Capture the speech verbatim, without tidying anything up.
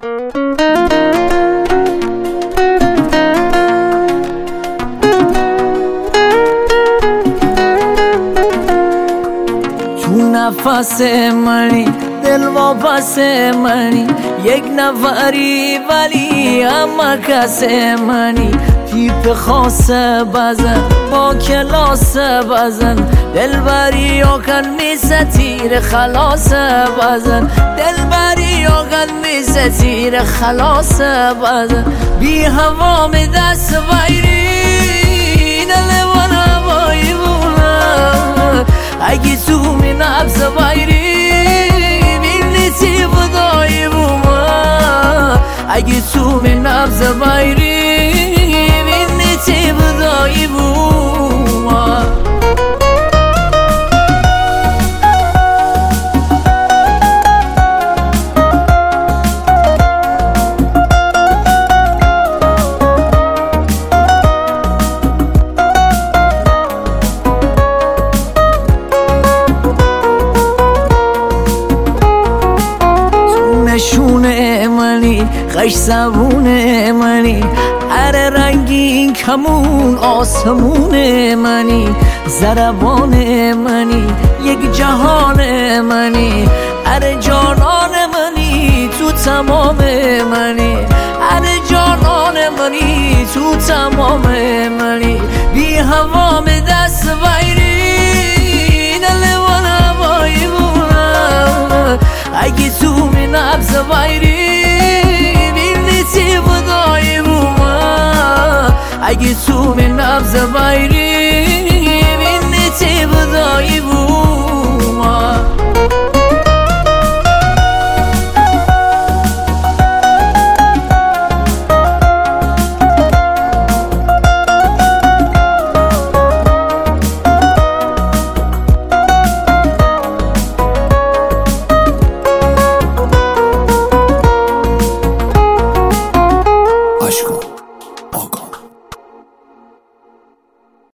تو نفس منی دل واپس منی، یک نفری ولی اما کس منی. تیپ خاص بزن با کلاس بزن، دلبری و کن میسه تیر خلاص بزن، دلبری و کن میسه تیر خلاص بزن. بی هوا می دست بایری دل من هوایی بونه، اگه تو می نبز بایری بینی تی بدایی بومه، اگه تو می نبز بایری بینی تی بدایی بومه. نشونه منی خش زبون منی، هر رنگی کمون آسمون منی. زربان منی یک جهان منی، هر جانان منی تو تمام منی، هر جانان منی تو تمام منی. بی هوا می دست بایری دل من هوایی بونه، اگه تو می نبز بایری بینی تی بدایی بومه، اگه تو می نبز بایری